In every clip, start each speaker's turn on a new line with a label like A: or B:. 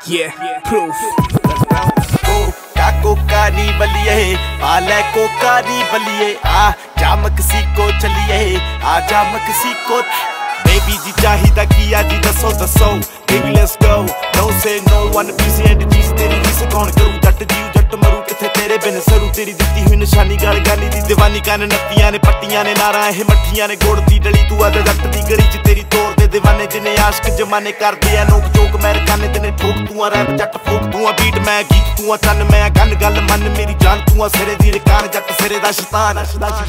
A: Yeah, proof.
B: कोका नी बलिए पाले कोका नी बलिए आ जा मक्सिको चलिए आ जा मक्सिको बेबी जी चाहिदा किया जी दसो दसो baby let's go no say no one PC and जीस तेरी रीस कौन करू जट जी जट मरू किथे तेरे बिन सरू तेरी दित्ती हुई निशानी गल गानी दी दीवानी कान नत्तियां ने पट्टियां ने नारा ए मठियां ने गोड़ दी डली तू आ जट दी गली च तेरी तोड़ दे दीवाने जिने आशिक जमाने करदे आ नोक चोक मैं काने तेने ठोक तू आ रैप जट फोक तू आ बीट मैं गीत तू आ चन मैं गन गल मन मेरी जान तू आ सिरे दी रकान जट सिरे दा शैतान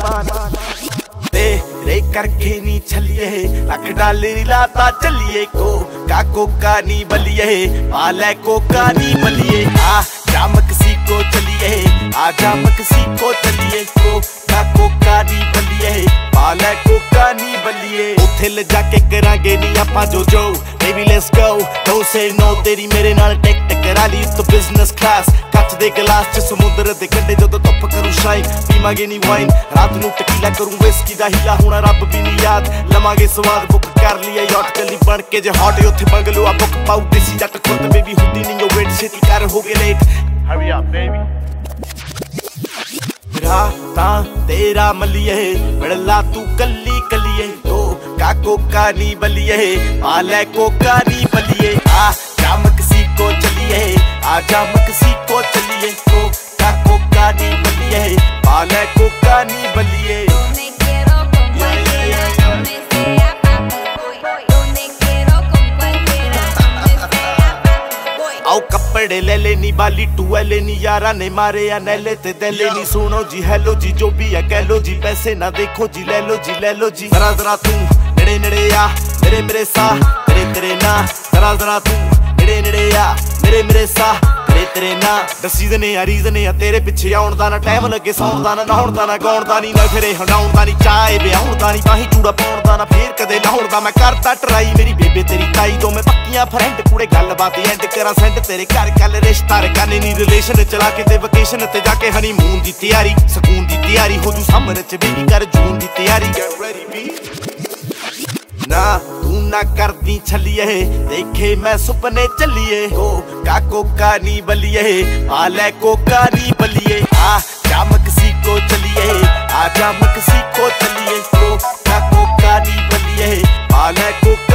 B: तेरे करके नी छलिए लख डालर लाता चलिए कोका नी बलिए पाले कोका नी बलिए आ जा मक्सिको चलिए आ जा मक्सिको चलिए कोका नी बलिए पाले कोका नी बलिए उथे ले जाके करांगे नी आपां जो baby let's go don't say no तेरी मेरे नाल टेक करा ली तो बिजनेस क्लास ਕੱਚ ਦੇ ਗਲਾਸ ਚ ਸਮੁੰਦਰ ਦੇ ਕੰਢੇ ਜਦੋਂ ਧੁੱਪ ਕਰੂ ਸ਼ਾਈਨ ਪੀਵਾਂਗੇ ਨੀ ਵਾਈਨ ਰਾਤ ਨੂੰ ਟਕੀਲਾ ਕਰੂੰ ਵਿਸਕੀ ਦਾ ਹੀਲਾ ਹੋਣਾ ਰੱਬ ਵੀ ਨੀ ਯਾਦ ਲਵਾਂਗੇ ਸਵਾਦ ਬੁੱਕ ਕਰ ਲਿਆ ਯਾਟ ਕੱਲੀ ਬਣ ਕੇ ਜੇ ਹੌਟ ਉੱਥੇ ਬੰਗਲੋ ਆ ਬੁੱਕ ਪਾਉ ਦੇਸੀ ਜੱਟ ਖੁਦ ਬੇਬੀ ਹੁੰਦੀ ਨਹੀਂ ਉਹ ਵੇਟ ਛੇਤੀ ਕਰ ਹੋ ਗਏ ਲੇਟ ਹਰੀ ਅਪ ਬੇਬੀ ਰਾਤਾਂ ਤੇਰਾ ਮਲੀਏ ਮਿਲਲਾ ਤੂੰ ਕੱਲੀ ਕੱਲੀਏ कोका नी बलिए पाले कोका नी बलिए आ जा मक्सिको चलिए आ जा मक्सिको चलिए कोका नी बलिए पाले कोका नी बलिए आओ कपड़े ले लेनी बाली टूएले नी यारा ने मारे या नैले ते दले नी सुनो जी हेलो जी जो भी है कह लो जी पैसे ना देखो जी ले लो जी जरा जरा तू नेड़े नेड़े आ मेरे मेरे सा तेरे ना जरा जरा तू नेड़े नेड़े आ मेरे सा तेरे ना दसी दने आ रीजन आ तेरे पिछे आउण दा ना टाइम लगे सौण दा ना नहाउण दा ना गाउण दा नी नखरे हंडाउण दा नी चाहे ब्याहुण दा नी बाही चूड़ा पाउण दा ना फेर कदे लाहुण दा मैं करदा ट्राई मेरी बेबे तेरी ताई दो मैं पक्कियां फ्रेंड कुड़े गल बात एंड करा सेंड तेरे घर कल रिश्ता रकाने नी रिलेशन चला के ते वेकेशन ते जाके हनीमून दी तैयारी सकून दी तैयारी हो जू समर च बेबी कर जून दी तैयारी गेट रेडी बी ना तू ना कर दी छलिए देखे मैं सुपने चलिए कोका नी बलिए पाले कोका नी बलिए आ जा मक्सिको चलिए आ जा मक्सिको चलिए कोका नी बलिए पाले कोका